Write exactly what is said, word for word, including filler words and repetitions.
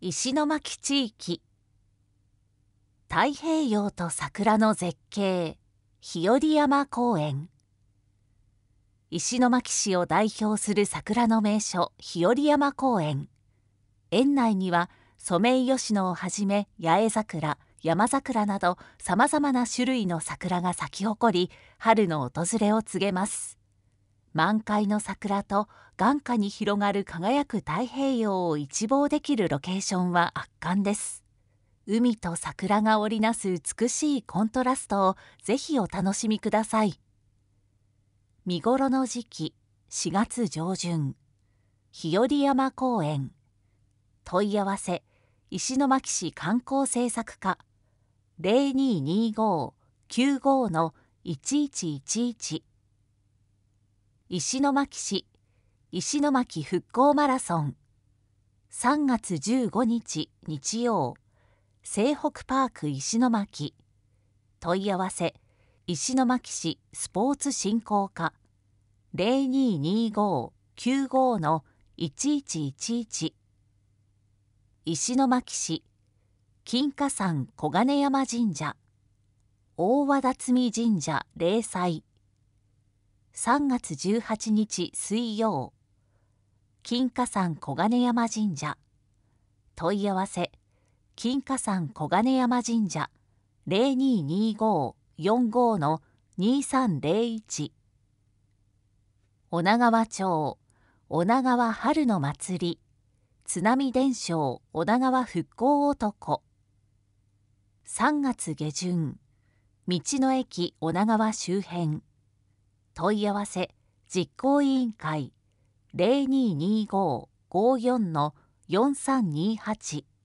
石巻地域。太平洋と桜の絶景、日和山公園。石巻市を代表する桜の名所、日和山公園。園内にはソメイヨシノをはじめ八重桜、山桜などさまざまな種類の桜が咲き誇り、春の訪れを告げます。満開の桜と眼下に広がる輝く太平洋を一望できるロケーションは圧巻です。海と桜が織りなす美しいコントラストをぜひお楽しみください。見頃の時期、しがつ上旬。日和山公園。問い合わせ、石巻市観光政策課 ゼロにーにーごーきゅうごーのいちいちいちいち。石巻市石巻復興マラソン。さんがつじゅうごにち日曜、西北パーク石巻。問い合わせ、石巻市スポーツ振興課 ゼロにーにーごーきゅうごーのいちいちいちいち。石巻市金華山小金山神社。大和田摘神社例祭。さんがつじゅうはちにち水曜、金華山小金山神社。問い合わせ、金華山小金山神社 ゼロにーにーごーよんごーのにさんぜろいち。女川町女川春の祭り、津波伝承女川復興男。さんがつげじゅん、道の駅女川周辺。問い合わせ、実行委員会 ゼロにーにーごーごーよんのよんさんにーはち。